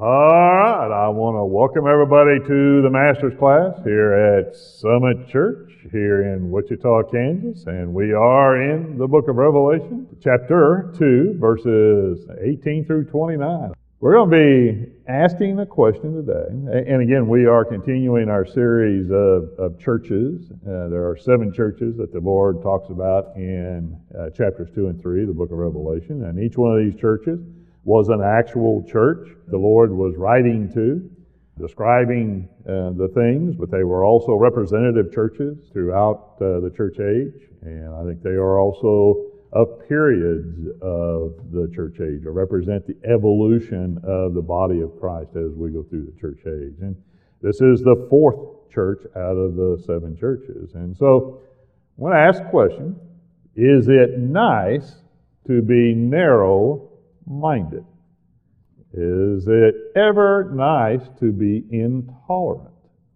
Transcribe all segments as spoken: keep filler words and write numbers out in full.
All right, I want to welcome everybody to the Master's class here at Summit Church here in Wichita, Kansas, and we are in the book of Revelation, chapter two, verses eighteen through twenty-nine. We're going to be asking a question today, and again, we are continuing our series of, of churches. Uh, there are seven churches that the Lord talks about in uh, chapters two and three of the book of Revelation, and each one of these churches was an actual church the Lord was writing to, describing uh, the things, but they were also representative churches throughout uh, the church age, and I think they are also of periods of the church age, or represent the evolution of the body of Christ as we go through the church age. And this is the fourth church out of the seven churches. And so I want to ask a question: is it nice to be narrow-minded? Is it ever nice to be intolerant?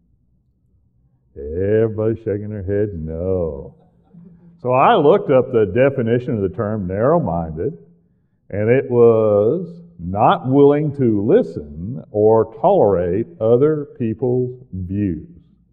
Everybody's shaking their head no. So I looked up the definition of the term narrow-minded, and it was not willing to listen or tolerate other people's views.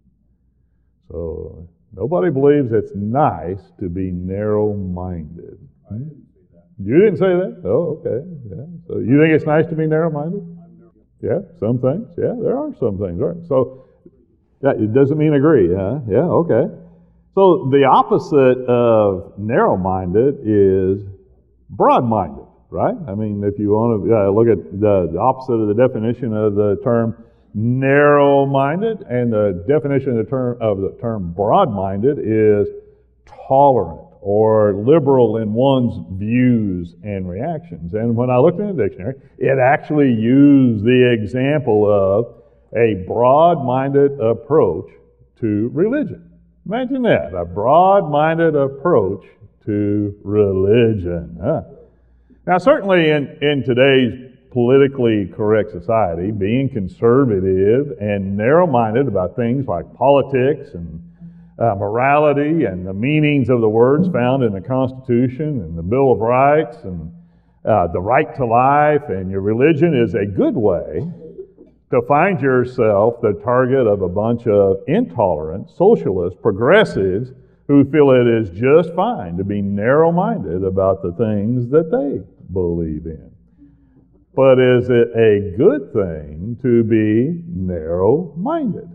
So nobody believes it's nice to be narrow-minded. I didn't say that. You didn't say that? Oh, okay. Yeah. So you think it's nice to be narrow-minded? Yeah, some things. Yeah, there are some things. Right. So yeah, it doesn't mean agree, huh? Yeah, okay. So the opposite of narrow-minded is broad-minded, right? I mean, if you want to uh, look at the, the opposite of the definition of the term narrow-minded, and the definition of the term of the term broad-minded is tolerant or liberal in one's views and reactions. And when I looked in the dictionary, it actually used the example of a broad-minded approach to religion. Imagine that, a broad-minded approach to religion. Huh? Now, certainly in, in today's politically correct society, being conservative and narrow-minded about things like politics and uh, morality and the meanings of the words found in the Constitution and the Bill of Rights and uh, the right to life and your religion is a good way to find yourself the target of a bunch of intolerant, socialist, progressives who feel it is just fine to be narrow-minded about the things that they believe in. But is it a good thing to be narrow-minded?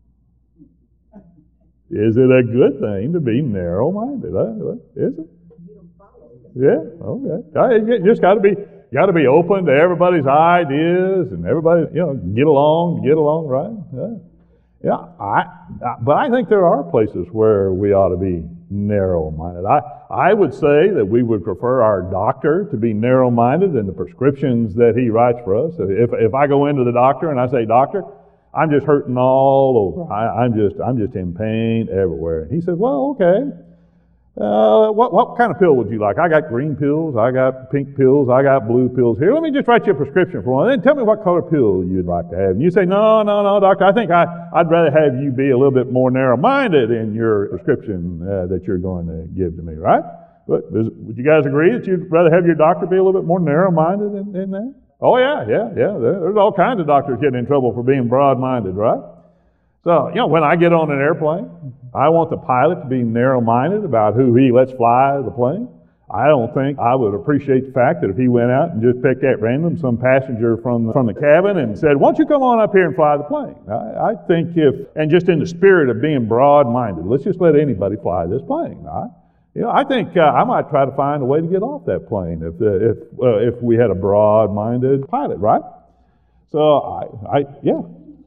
Is it a good thing to be narrow-minded? Is it? Yeah, okay. You just got to be got to be open to everybody's ideas and everybody, you know, get along, get along, right? Yeah, yeah. I, I, but I think there are places where we ought to be narrow-minded. I, I would say that we would prefer our doctor to be narrow-minded in the prescriptions that he writes for us. If if I go into the doctor and I say, "Doctor, I'm just hurting all over. I, I'm just I'm just in pain everywhere," and he says, "Well, okay. Uh, what what kind of pill would you like? I got green pills, I got pink pills, I got blue pills here. Let me just write you a prescription for one. Then tell me what color pill you'd like to have." And you say, "No, no, no, doctor. I think I I'd rather have you be a little bit more narrow-minded in your prescription uh, that you're going to give to me, right?" But is, would you guys agree that you'd rather have your doctor be a little bit more narrow-minded in, in that? Oh yeah, yeah, yeah. There, there's all kinds of doctors getting in trouble for being broad-minded, right? So, you know, when I get on an airplane, I want the pilot to be narrow-minded about who he lets fly the plane. I don't think I would appreciate the fact that if he went out and just picked at random some passenger from the, from the cabin and said, "Why don't you come on up here and fly the plane?" I, I think if, and just in the spirit of being broad-minded, let's just let anybody fly this plane. I, you know, I think uh, I might try to find a way to get off that plane if uh, if uh, if we had a broad-minded pilot, right? So, I, I yeah.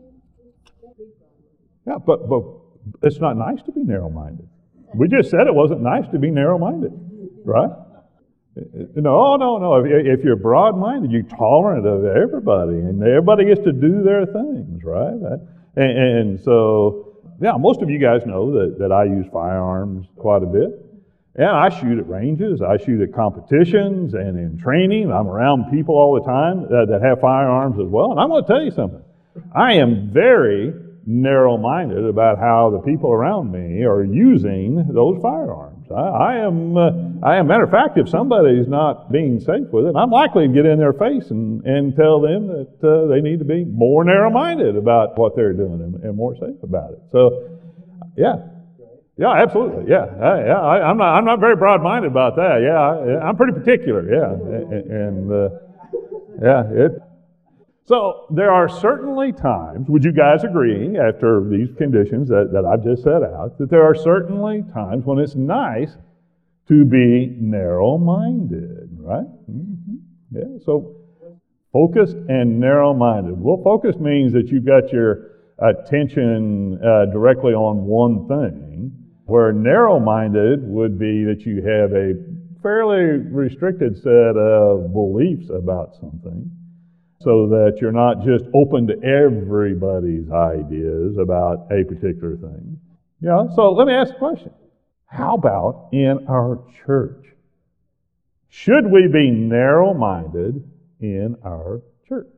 Yeah, but, but it's not nice to be narrow-minded. We just said it wasn't nice to be narrow-minded, right? No, no, no. If, if you're broad-minded, you're tolerant of everybody, and everybody gets to do their things, right? And, and so, yeah, most of you guys know that, that I use firearms quite a bit. And I shoot at ranges, I shoot at competitions, and in training, I'm around people all the time that, that have firearms as well. And I'm going to tell you something. I am very narrow-minded about how the people around me are using those firearms. I, I am, uh, I am, matter of fact, if somebody's not being safe with it, I'm likely to get in their face and, and tell them that uh, they need to be more narrow-minded about what they're doing and, and more safe about it. So, yeah. Yeah, absolutely. Yeah, I, yeah. I, I'm not. I'm not very broad-minded about that. Yeah, I, I'm pretty particular. Yeah, and, and uh, yeah, it. So there are certainly times. Would you guys agree, after these conditions that, that I've just set out, that there are certainly times when it's nice to be narrow-minded, right? Mm-hmm. Yeah. So focused and narrow-minded. Well, focused means that you've got your attention uh, directly on one thing, where narrow-minded would be that you have a fairly restricted set of beliefs about something, so that you're not just open to everybody's ideas about a particular thing. Yeah, so let me ask a question. How about in our church? Should we be narrow-minded in our church?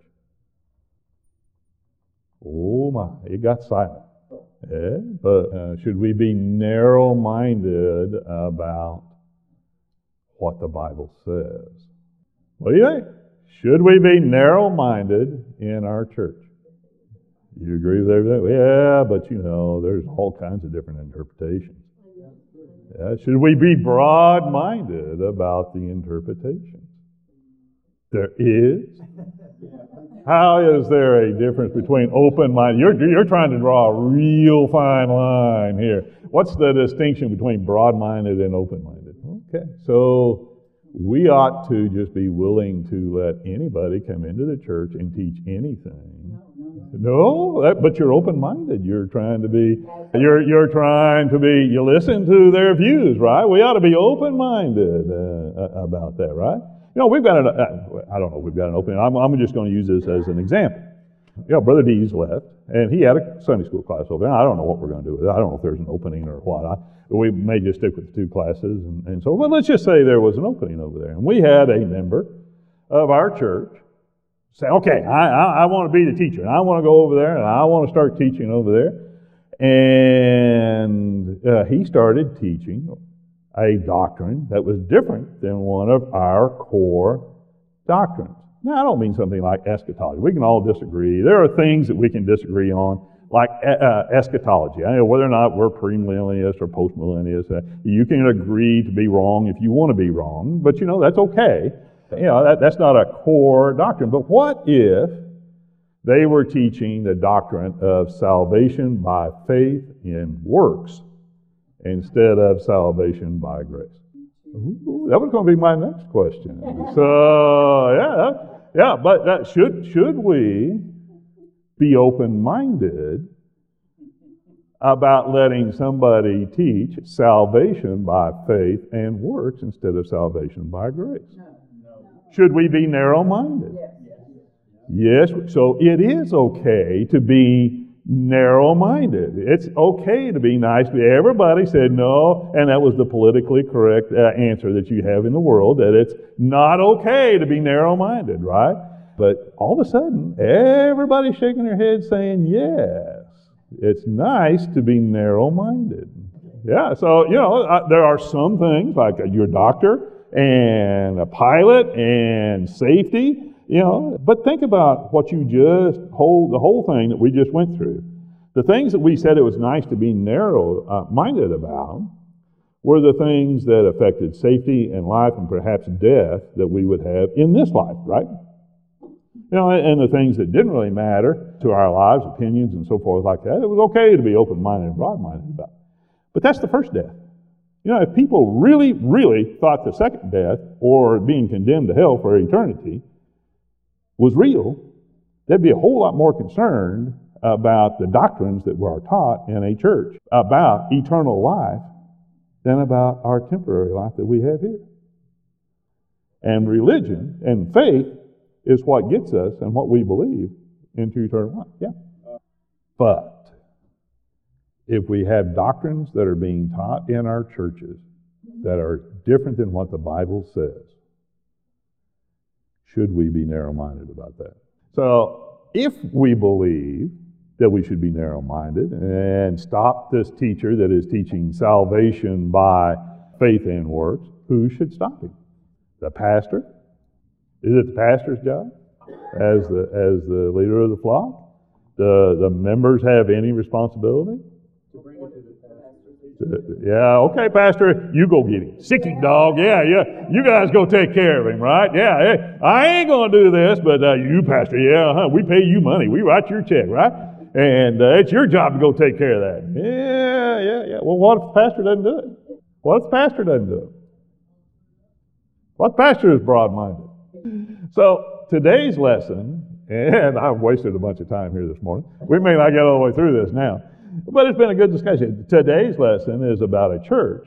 Oh my, it got silent. Yeah, but uh, should we be narrow-minded about what the Bible says? What do you think? Should we be narrow-minded in our church? You agree with everything? Yeah, but you know, there's all kinds of different interpretations. Yeah, should we be broad-minded about the interpretations? There is. How is there a difference between open-minded? You're, you're trying to draw a real fine line here. What's the distinction between broad-minded and open-minded? Okay, so we ought to just be willing to let anybody come into the church and teach anything. No, that, but you're open-minded. You're trying to be, you're you're trying to be, you listen to their views, right? We ought to be open-minded uh, about that, right? You know, we've got an, uh, I don't know if we've got an opening. I'm, I'm just going to use this as an example. You know, Brother D's left, and he had a Sunday school class over there. I don't know what we're going to do with it. I don't know if there's an opening or what. I, we may just stick with the two classes and, and so, but let's just say there was an opening over there. And we had a member of our church say, okay, I, I, I want to be the teacher, and I want to go over there, and I want to start teaching over there. And uh, he started teaching a doctrine that was different than one of our core doctrines. Now, I don't mean something like eschatology. We can all disagree. There are things that we can disagree on, like uh, eschatology. I know whether or not we're premillennialists or postmillennialists. Uh, you can agree to be wrong if you want to be wrong, but you know, that's okay. You know, that, that's not a core doctrine. But what if they were teaching the doctrine of salvation by faith in works instead of salvation by grace? Ooh, that was going to be my next question. So, yeah, yeah, but that, should should we be open-minded about letting somebody teach salvation by faith and works instead of salvation by grace? Should we be narrow-minded? Yes. So it is okay to be narrow-minded. It's okay to be nice. Everybody said no, and that was the politically correct uh, answer that you have in the world, that it's not okay to be narrow-minded, right? But all of a sudden, everybody's shaking their head saying yes. It's nice to be narrow-minded. Yeah, so, you know, uh, there are some things like your doctor and a pilot and safety, you know, but think about what you just, whole, the whole thing that we just went through. The things that we said it was nice to be narrow-minded about were the things that affected safety and life and perhaps death that we would have in this life, right? You know, and the things that didn't really matter to our lives, opinions and so forth like that, it was okay to be open-minded and broad-minded about. But that's the first death. You know, if people really, really thought the second death, or being condemned to hell for eternity, was real, they'd be a whole lot more concerned about the doctrines that were taught in a church about eternal life than about our temporary life that we have here. And religion and faith is what gets us and what we believe into eternal life. Yeah. But if we have doctrines that are being taught in our churches that are different than what the Bible says, should we be narrow-minded about that? So, if we believe that we should be narrow-minded and stop this teacher that is teaching salvation by faith and works, who should stop him? The pastor? Is it the pastor's job as the as the leader of the flock? Do the members have any responsibility? Yeah, okay, Pastor, you go get him. Sick him, dog. Yeah, yeah. You guys go take care of him, right? Yeah, hey, I ain't going to do this, but uh, you, Pastor, yeah, huh, we pay you money. We write your check, right? And uh, it's your job to go take care of that. Yeah, yeah, yeah. Well, what if the pastor doesn't do it? What if the pastor doesn't do it? What if the pastor is broad-minded? So today's lesson, and I've wasted a bunch of time here this morning. We may not get all the way through this now. But it's been a good discussion. Today's lesson is about a church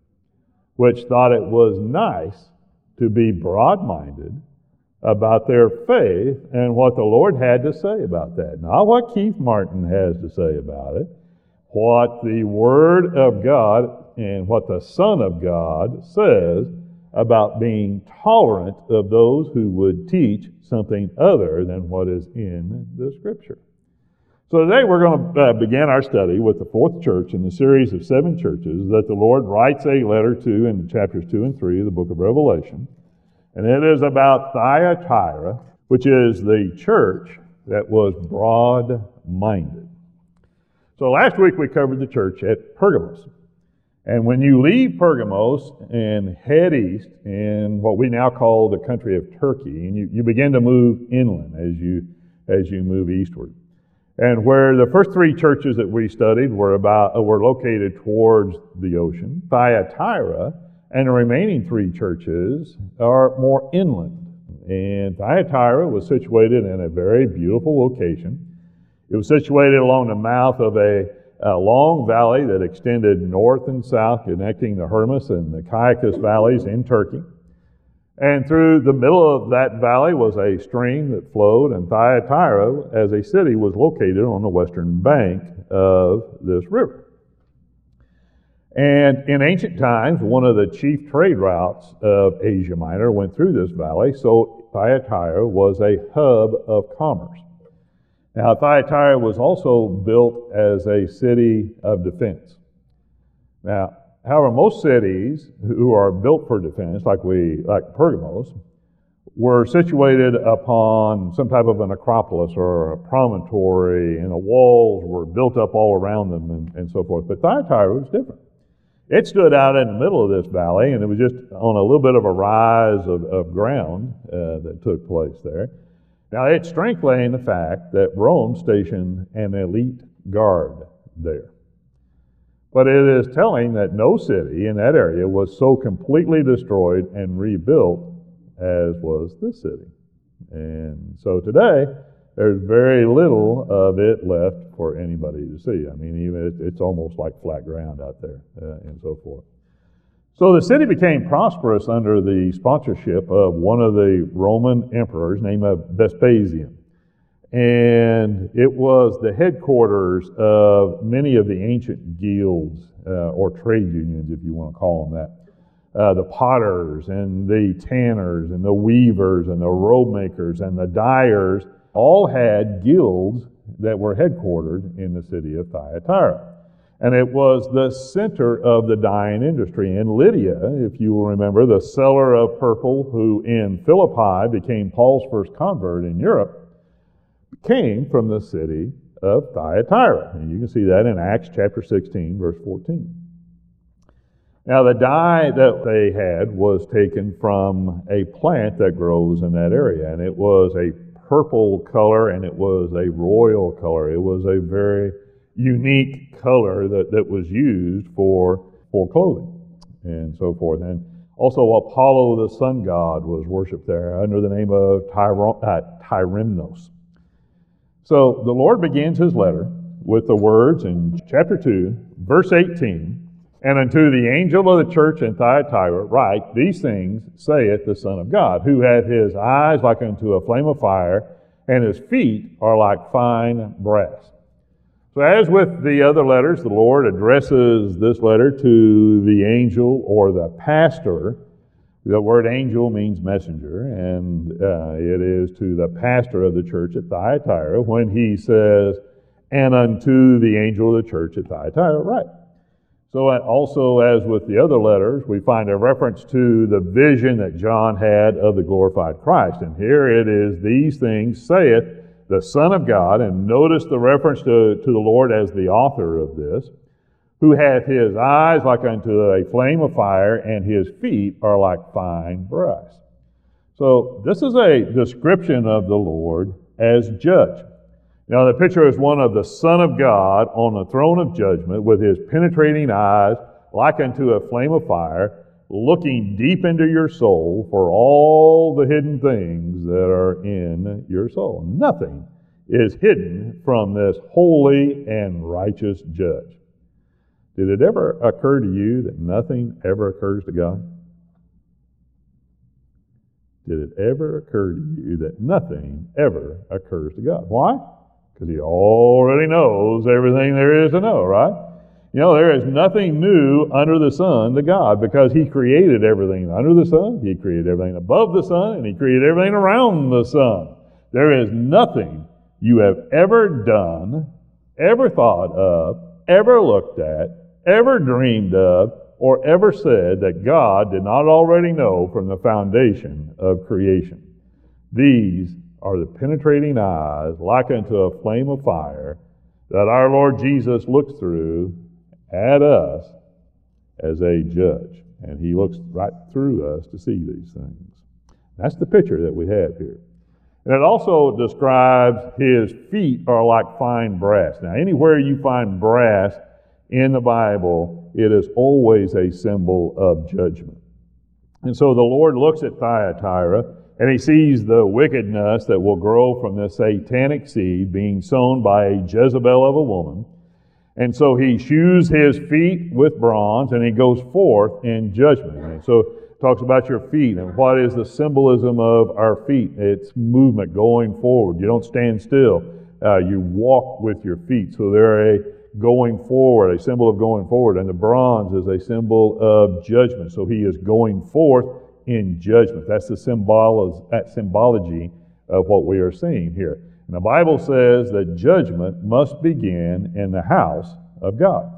which thought it was nice to be broad-minded about their faith and what the Lord had to say about that. Not what Keith Martin has to say about it, what the Word of God and what the Son of God says about being tolerant of those who would teach something other than what is in the Scripture. So today we're going to uh, begin our study with the fourth church in the series of seven churches that the Lord writes a letter to in chapters two and three of the book of Revelation. And it is about Thyatira, which is the church that was broad-minded. So last week we covered the church at Pergamos. And when you leave Pergamos and head east in what we now call the country of Turkey, and you, you begin to move inland as you as you move eastward. And where the first three churches that we studied were about were located towards the ocean, Thyatira and the remaining three churches are more inland. And Thyatira was situated in a very beautiful location. It was situated along the mouth of a, a long valley that extended north and south, connecting the Hermus and the Caicus valleys in Turkey. And through the middle of that valley was a stream that flowed, and Thyatira, as a city, was located on the western bank of this river. And in ancient times, one of the chief trade routes of Asia Minor went through this valley, so Thyatira was a hub of commerce. Now, Thyatira was also built as a city of defense. Now, however, most cities who are built for defense, like we, like Pergamos, were situated upon some type of an acropolis or a promontory, and the walls were built up all around them and, and so forth. But Thyatira was different. It stood out in the middle of this valley, and it was just on a little bit of a rise of, of ground uh, that took place there. Now, its strength lay in the fact that Rome stationed an elite guard there. But it is telling that no city in that area was so completely destroyed and rebuilt as was this city. And so today, there's very little of it left for anybody to see. I mean, even it, it's almost like flat ground out there uh, and so forth. So the city became prosperous under the sponsorship of one of the Roman emperors named Vespasian. And it was the headquarters of many of the ancient guilds, uh, or trade unions, if you want to call them that. Uh, the potters and the tanners and the weavers and the robe makers and the dyers all had guilds that were headquartered in the city of Thyatira. And it was the center of the dyeing industry. And Lydia, if you will remember, the seller of purple, who in Philippi became Paul's first convert in Europe, came from the city of Thyatira. And you can see that in Acts chapter sixteen, verse fourteen. Now, the dye that they had was taken from a plant that grows in that area, and it was a purple color, and it was a royal color. It was a very unique color that, that was used for, for clothing and so forth. And also Apollo, the sun god, was worshipped there under the name of Tyro, uh, Tyrimnos. So the Lord begins his letter with the words in chapter two, verse eighteen, "And unto the angel of the church in Thyatira write, These things saith the Son of God, who hath his eyes like unto a flame of fire, and his feet are like fine brass." So as with the other letters, the Lord addresses this letter to the angel or the pastor. The word angel means messenger, and uh, it is to the pastor of the church at Thyatira when he says, "And unto the angel of the church at Thyatira write." So also, as with the other letters, we find a reference to the vision that John had of the glorified Christ. And here it is, these things saith the Son of God, and notice the reference to, to the Lord as the author of this, who hath his eyes like unto a flame of fire, and his feet are like fine brass. So this is a description of the Lord as judge. Now the picture is one of the Son of God on the throne of judgment with his penetrating eyes like unto a flame of fire, looking deep into your soul for all the hidden things that are in your soul. Nothing is hidden from this holy and righteous judge. Did it ever occur to you that nothing ever occurs to God? Did it ever occur to you that nothing ever occurs to God? Why? Because he already knows everything there is to know, right? You know, there is nothing new under the sun to God because he created everything under the sun, he created everything above the sun, and he created everything around the sun. There is nothing you have ever done, ever thought of, ever looked at, ever dreamed of, or ever said that God did not already know from the foundation of creation. These are the penetrating eyes like unto a flame of fire that our Lord Jesus looks through at us as a judge. And he looks right through us to see these things. That's the picture that we have here. And it also describes his feet are like fine brass. Now, anywhere you find brass in the Bible, it is always a symbol of judgment. And so the Lord looks at Thyatira, and he sees the wickedness that will grow from this satanic seed being sown by a Jezebel of a woman. And so he shoes his feet with bronze, and he goes forth in judgment. And so it talks about your feet, and what is the symbolism of our feet? It's movement, going forward. You don't stand still. Uh, you walk with your feet. So they're a going forward, a symbol of going forward. And the bronze is a symbol of judgment. So he is going forth in judgment. That's the symbol, that symbology of what we are seeing here. And the Bible says that judgment must begin in the house of God.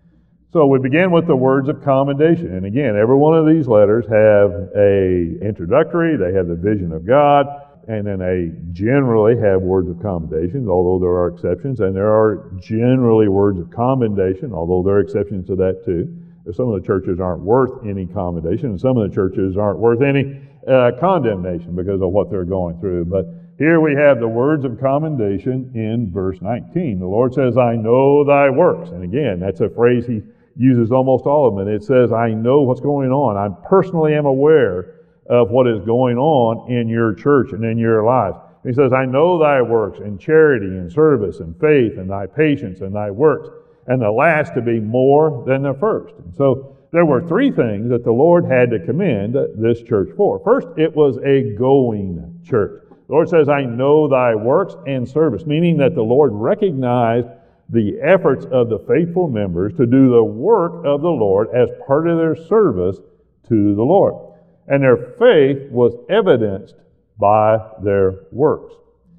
So we begin with the words of commendation. And again, every one of these letters have a introductory, they have the vision of God, and then they generally have words of commendation, although there are exceptions, and there are generally words of commendation, although there are exceptions to that too. Some of the churches aren't worth any commendation, and some of the churches aren't worth any uh, condemnation because of what they're going through. But here we have the words of commendation in verse nineteen. The Lord says, I know thy works. And again, that's a phrase he uses almost all of them. And it says, I know what's going on. I personally am aware of what is going on in your church and in your life. He says, I know thy works in charity and service and faith and thy patience and thy works, and the last to be more than the first. And so there were three things that the Lord had to commend this church for. First, it was a going church. The Lord says, I know thy works and service, meaning that the Lord recognized the efforts of the faithful members to do the work of the Lord as part of their service to the Lord. And their faith was evidenced by their works.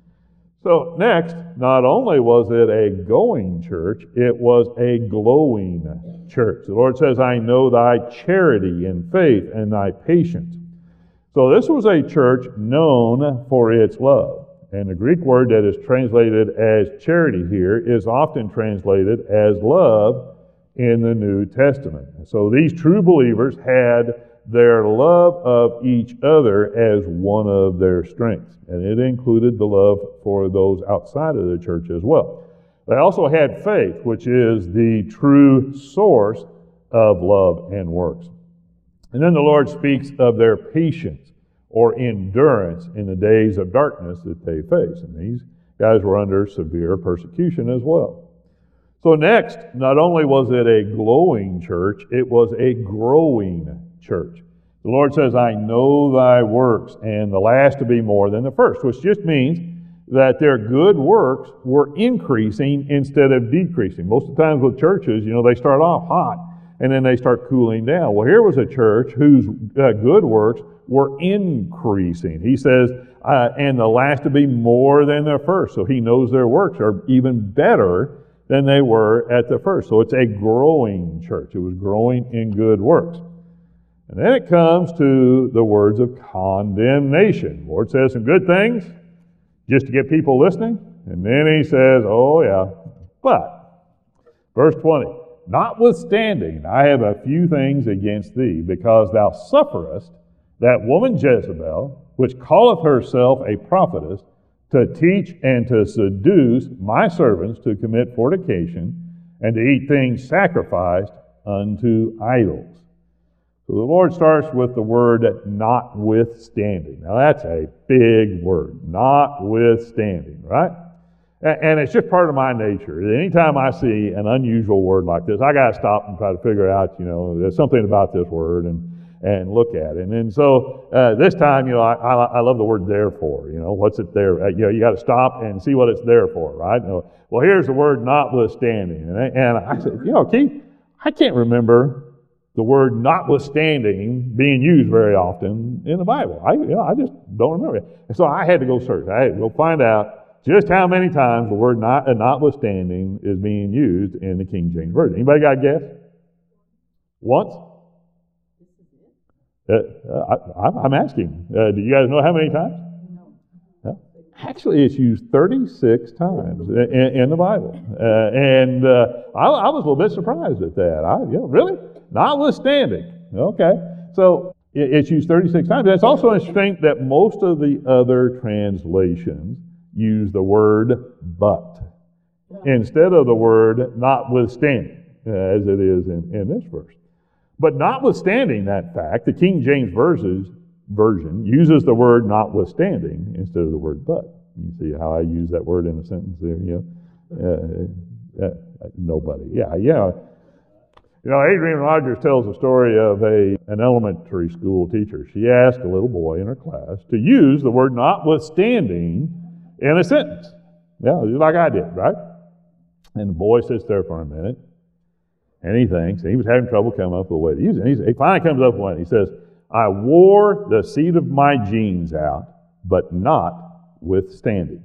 So next, not only was it a going church, it was a glowing church. The Lord says, I know thy charity and faith and thy patience. So this was a church known for its love. And the Greek word that is translated as charity here is often translated as love in the New Testament. So these true believers had their love of each other as one of their strengths. And it included the love for those outside of the church as well. They also had faith, which is the true source of love and works. And then the Lord speaks of their patience or endurance in the days of darkness that they face. And these guys were under severe persecution as well. So next, not only was it a glowing church, it was a growing church. The Lord says, I know thy works, and the last to be more than the first, which just means that their good works were increasing instead of decreasing. Most of the times with churches, you know, they start off hot, and then they start cooling down. Well, here was a church whose uh, good works were increasing. He says, uh, and the last to be more than the first. So he knows their works are even better than they were at the first. So it's a growing church. It was growing in good works. And then it comes to the words of condemnation. The Lord says some good things just to get people listening. And then he says, oh yeah, but, verse twenty, notwithstanding, I have a few things against thee, because thou sufferest that woman Jezebel, which calleth herself a prophetess, to teach and to seduce my servants to commit fornication and to eat things sacrificed unto idols. So the Lord starts with the word notwithstanding. Now that's a big word, notwithstanding, right? And it's just part of my nature. Anytime I see an unusual word like this, I got to stop and try to figure out, you know, there's something about this word and and look at it. And so uh, this time, you know, I, I, I love the word therefore. You know, what's it there? Uh, you know, you got to stop and see what it's there for, right? You know, well, here's the word notwithstanding. And I, and I said, you know, Keith, I can't remember the word notwithstanding being used very often in the Bible. I, you know, I just don't remember it. And so I had to go search. I had to go find out just how many times the word not, uh, notwithstanding is being used in the King James Version. Anybody got a guess? Once? Uh, I, I'm asking. Uh, do you guys know how many times? No. Actually, it's used thirty-six times in, in the Bible. Uh, and uh, I, I was a little bit surprised at that. I, you know, really? Notwithstanding. Okay. So it, it's used thirty-six times. It's also interesting that most of the other translations use the word but instead of the word notwithstanding, uh, as it is in, in this verse. But notwithstanding that fact, the King James verses, version uses the word notwithstanding instead of the word but. You see how I use that word in a sentence there, you know? Uh, uh, nobody. Yeah, yeah. You know, Adrienne Rogers tells a story of a an elementary school teacher. She asked a little boy in her class to use the word notwithstanding in a sentence. Yeah, just like I did, right? And the boy sits there for a minute, and he thinks, and he was having trouble coming up with a way to use it. He finally comes up with one. He says, I wore the seat of my jeans out, but not withstanding.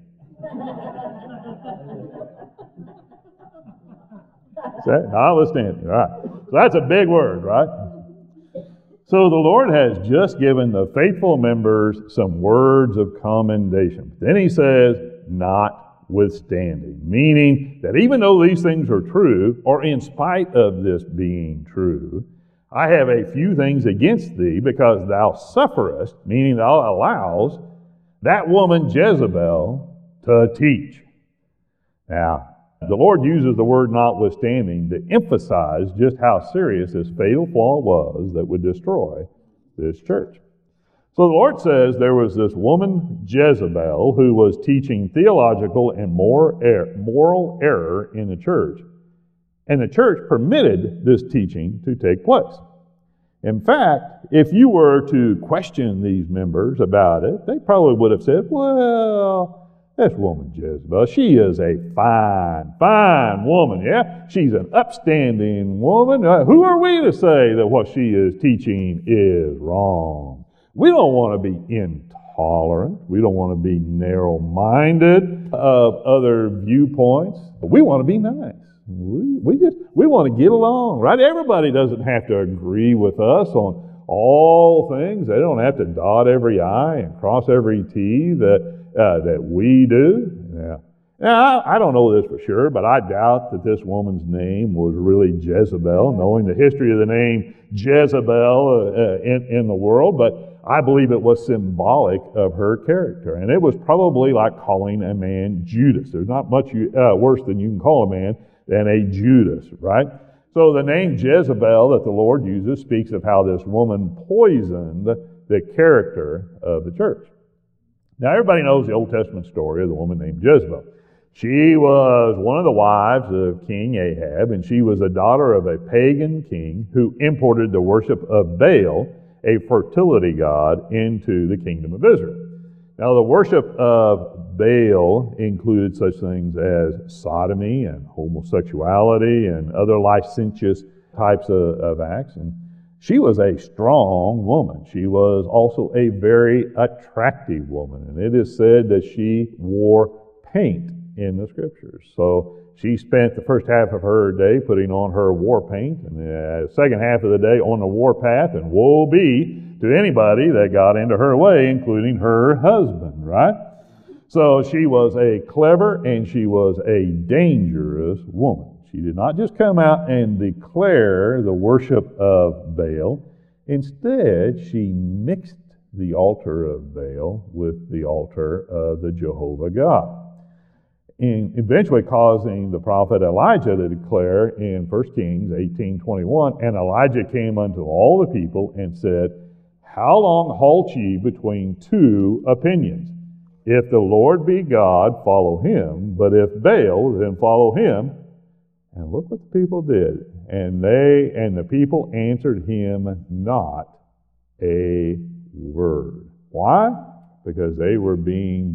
That, notwithstanding, right. So that's a big word, right? So the Lord has just given the faithful members some words of commendation. Then he says, notwithstanding, meaning that even though these things are true, or in spite of this being true, I have a few things against thee, because thou sufferest, meaning thou allows that woman Jezebel to teach. Now, the Lord uses the word notwithstanding to emphasize just how serious this fatal flaw was that would destroy this church. So the Lord says there was this woman Jezebel who was teaching theological and moral error in the church. And the church permitted this teaching to take place. In fact, if you were to question these members about it, they probably would have said, well, this woman Jezebel, she is a fine, fine woman, yeah? She's an upstanding woman. Uh, who are we to say that what she is teaching is wrong? We don't want to be intolerant. We don't want to be narrow-minded of other viewpoints. We want to be nice. We, we just, we want to get along, right? Everybody doesn't have to agree with us on all things. They don't have to dot every I and cross every T that Uh, that we do. Yeah. Now, I, I don't know this for sure, but I doubt that this woman's name was really Jezebel, knowing the history of the name Jezebel uh, in, in the world, but I believe it was symbolic of her character. And it was probably like calling a man Judas. There's not much uh, worse than you can call a man than a Judas, right? So the name Jezebel that the Lord uses speaks of how this woman poisoned the character of the church. Now, everybody knows the Old Testament story of the woman named Jezebel. She was one of the wives of King Ahab, and she was a daughter of a pagan king who imported the worship of Baal, a fertility god, into the kingdom of Israel. Now, the worship of Baal included such things as sodomy and homosexuality and other licentious types of, of acts. And she was a strong woman. She was also a very attractive woman. And it is said that she wore paint in the Scriptures. So she spent the first half of her day putting on her war paint, and the second half of the day on the war path, and woe be to anybody that got into her way, including her husband, right? So she was a clever and she was a dangerous woman. She did not just come out and declare the worship of Baal. Instead, she mixed the altar of Baal with the altar of the Jehovah God, and eventually causing the prophet Elijah to declare in First Kings eighteen twenty-one, and Elijah came unto all the people and said, How long halt ye between two opinions? If the Lord be God, follow him, but if Baal, then follow him. And look what the people did. And they and the people answered him not a word. Why? Because they were being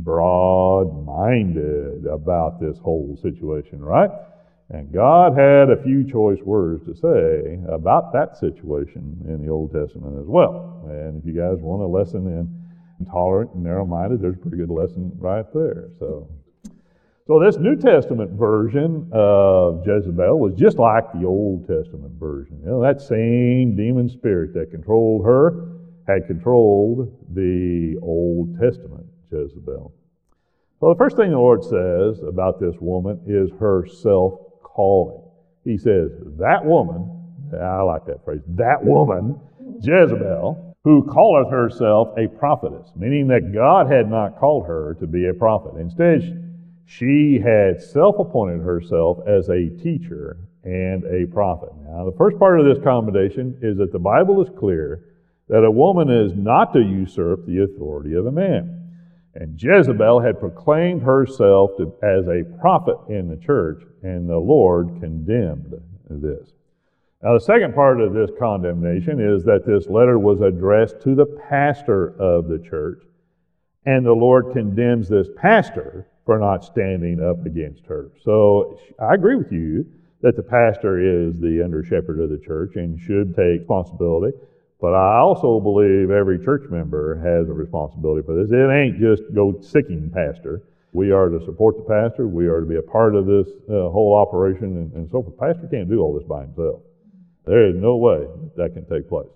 broad-minded about this whole situation, right? And God had a few choice words to say about that situation in the Old Testament as well. And if you guys want a lesson in tolerant and narrow-minded, there's a pretty good lesson right there. So, so this New Testament version of Jezebel was just like the Old Testament version. You know, that same demon spirit that controlled her had controlled the Old Testament Jezebel. Well, the first thing the Lord says about this woman is her self-calling. He says, that woman, I like that phrase, that woman, Jezebel, who calleth herself a prophetess, meaning that God had not called her to be a prophet. Instead, she had self-appointed herself as a teacher and a prophet. Now, the first part of this commendation is that the Bible is clear that a woman is not to usurp the authority of a man. And Jezebel had proclaimed herself to, as a prophet in the church, and the Lord condemned this. Now, the second part of this condemnation is that this letter was addressed to the pastor of the church, and the Lord condemns this pastor for not standing up against her. So I agree with you that the pastor is the under-shepherd of the church and should take responsibility, but I also believe every church member has a responsibility for this. It ain't just go sicking pastor. We are to support the pastor. We are to be a part of this uh, whole operation and, and so forth. Pastor can't do all this by himself. There is no way that can take place.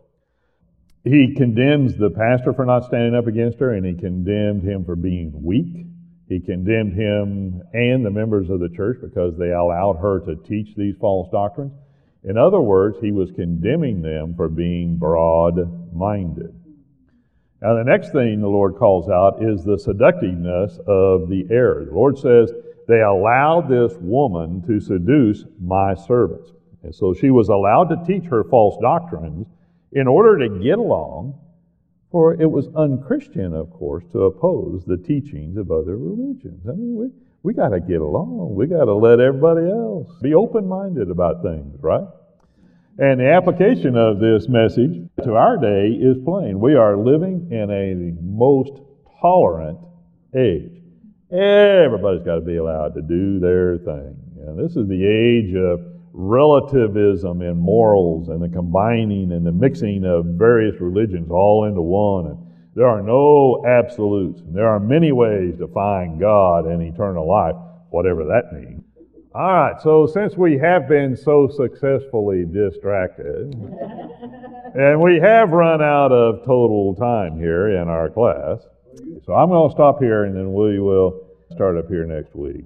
He condemns the pastor for not standing up against her, and he condemned him for being weak. He condemned him and the members of the church because they allowed her to teach these false doctrines. In other words, he was condemning them for being broad-minded. Now, the next thing the Lord calls out is the seductiveness of the error. The Lord says, they allowed this woman to seduce my servants. And so she was allowed to teach her false doctrines in order to get along, for it was unchristian, of course, to oppose the teachings of other religions. I mean, we, we got to get along. We got to let everybody else be open-minded about things, right? And the application of this message to our day is plain. We are living in a most tolerant age. Everybody's got to be allowed to do their thing. And this is the age of relativism in morals and the combining and the mixing of various religions all into one. And there are no absolutes. There are many ways to find God and eternal life, whatever that means. All right, so since we have been so successfully distracted, and we have run out of total time here in our class, so I'm going to stop here and then we will start up here next week.